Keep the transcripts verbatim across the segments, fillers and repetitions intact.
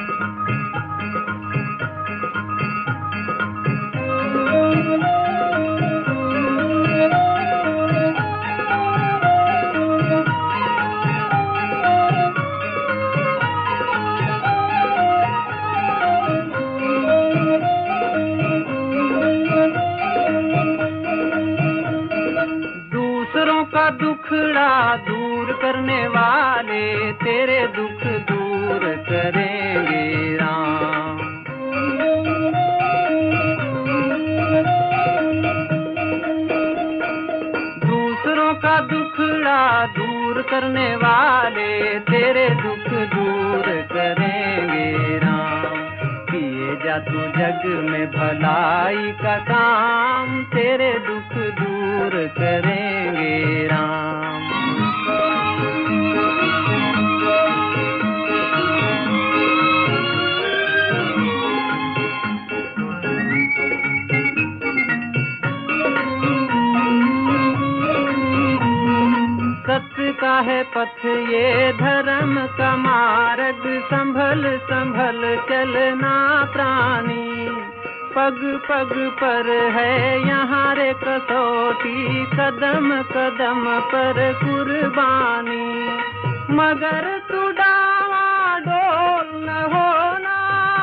दुखड़ा दूर करने वाले तेरे दुख दूर करेंगे राम। दूसरों का दुखड़ा दूर करने वाले तेरे दुख दूर करेंगे राम। किए जा तू जग में भलाई का काम, तेरे दुख दूर करेंगे राम। सत्य का है पथ ये धर्म का मार्ग, संभल संभल चलना प्राणी। पग पग पर है यहाँ रे कसौटी, कदम कदम पर कुर्बानी। मगर तू डावाडोल न होना,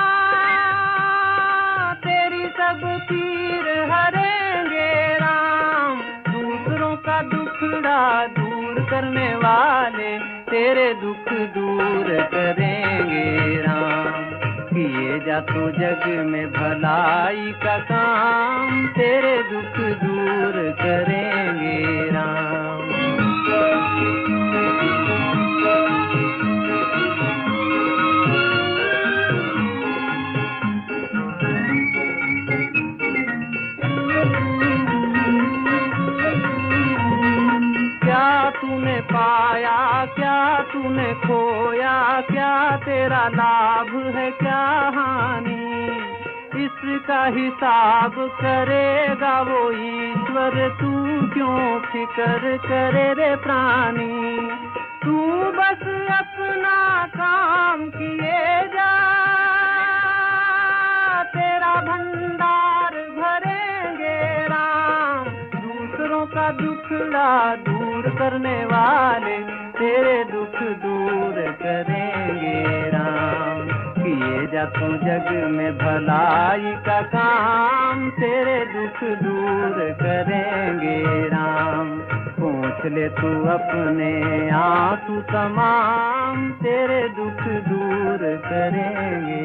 तेरी सब पीर हरेंगे राम। दूसरों का दुखड़ा दूर करने वाले तेरे दुख दूर करेंगे राम। किए जा तू जग में भलाई का काम, तेरे दुख दूर करेंगे राम। क्या तूने पाया, क्या तूने खोया, क्या तेरा लाभ है, क्या हानि। इसका हिसाब करेगा वो ईश्वर, तू क्यों फिकर करे रे प्राणी। तू बस अपना काम किए जा, तेरा भंडार भरेंगे राम। दूसरों का दुखड़ा दूर करने वाले तेरे दुख दूर करेंगे राम। किए जा तू जग में भलाई का काम, तेरे दुख दूर करेंगे राम। पूछ ले तू अपने आंसू तमाम, तेरे दुख दूर करेंगे